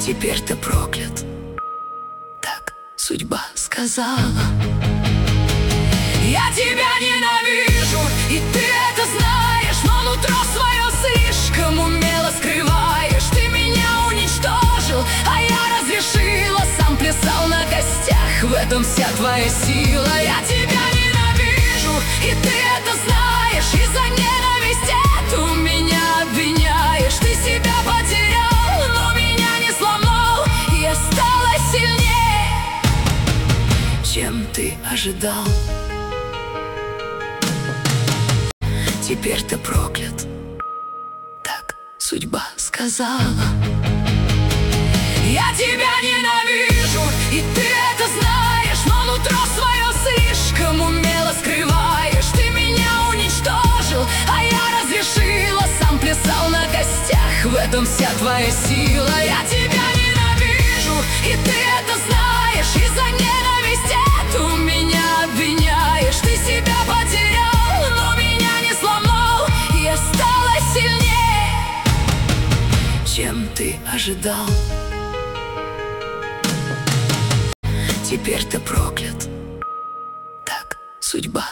Теперь ты проклят. Так судьба сказала. Я тебя ненавижу, и ты это знаешь, но нутро свое слишком умело скрываешь. Ты меня уничтожил, а я разрешила, сам плясал на костях. В этом вся твоя сила. Я тебя ненавижу, и ты это знаешь, и за ненависть эту меня обвиняешь. Ты себя потерял, но меня не сломал, и я стала сильнее, чем ты ожидал. Теперь ты проклят. Так судьба сказала. Я тебя ненавижу, и ты это знаешь, но нутро свое слишком умело скрываешь. Ты меня уничтожил, а я разрешила, сам плясал на костях. В этом вся твоя сила. Я тебя ненавижу, и ты это знаешь, и за ненависть эту меня обвиняешь. Ты себя потерял, но меня не сломал, и я стала сильнее, чем ты ожидал. Теперь ты проклят. Так судьба